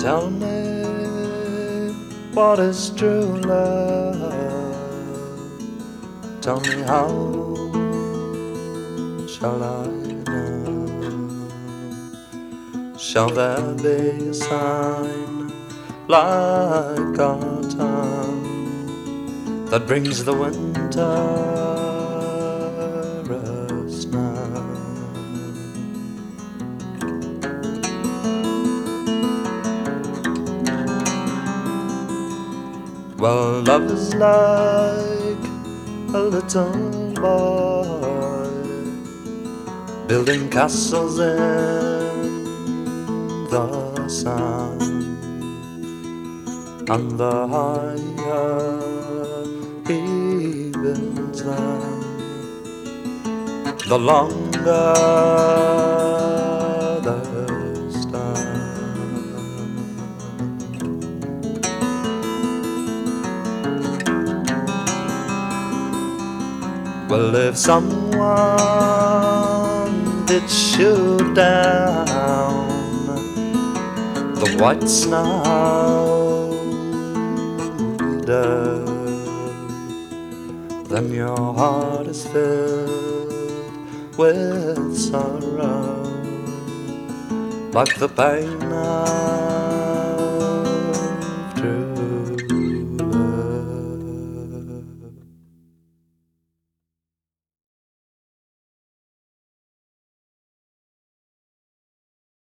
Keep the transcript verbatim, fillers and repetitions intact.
Tell me, what is true love? Tell me, how shall I know? Shall there be a sign like autumn that brings the winter of snow? Well, love is like a little boy building castles in the sun, and the higher he builds them, the longer the stand. Well, if someone did shoot down the white snowed earth, then your heart is filled with sorrow, like the pain